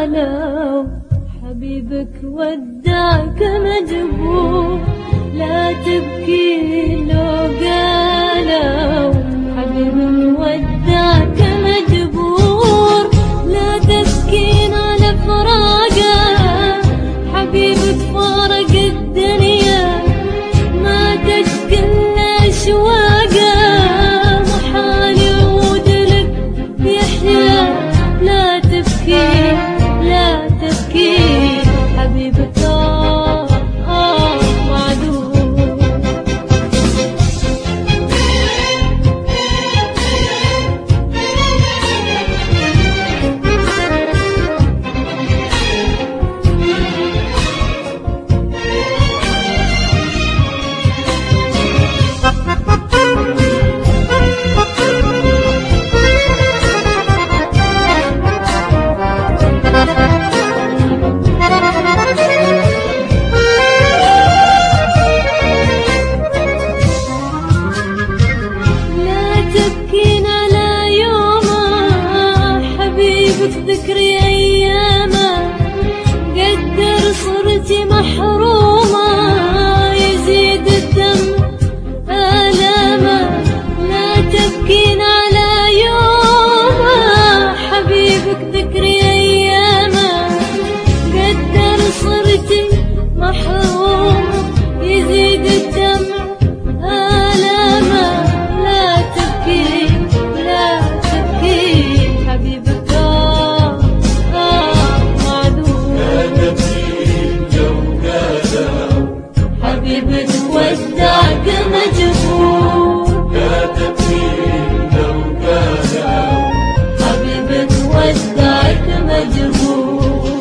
قالوا حبيبك ودعك مجبور، لا تبكي لو قالوا حبيبك ودعك مجبور، لا تبكين على فراقه حبيبك فارق الدنيا، ما تشكي إلا أشواقه محال يعود لك يحيا، لا تبكي لا تبكي حبيبك معذور. تبكين على يومه حبيبك ذكري أيامه، قدر صرتي محرومة يزيد الدم آلامه، لا تبكين على يومه حبيبك ذكري أيامه، قدر صرتي محرومة يزيد الدم آلامه، لا تبكي حبيبك معذور. لا تبكي لو قالوا حبيبك ودعك مجبور، لا تبكي لو قالوا حبيبك ودعك مجبور.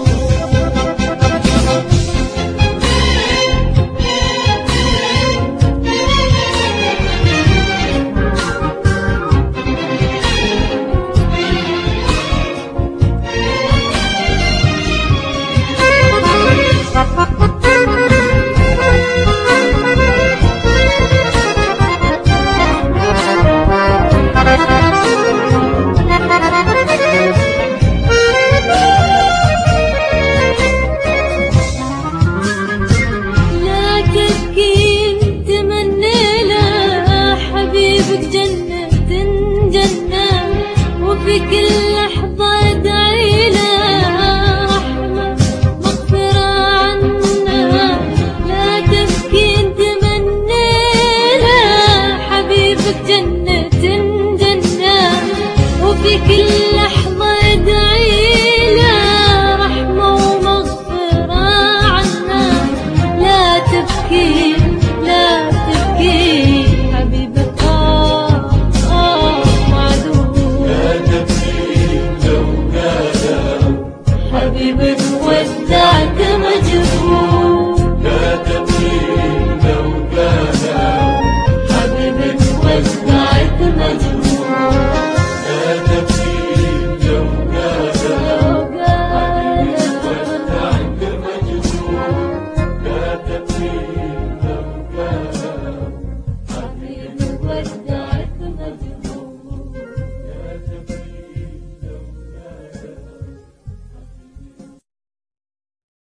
في كل لحظة ادعي له رحمة مغفرة عنا، لا تبكين تمني له حبيبك جنة جنة، وفي كل لحظة ادعي له رحمة ومغفرة عنا، لا تبكي حبيبك معذور. لا تبكي لو قالوا حبيبك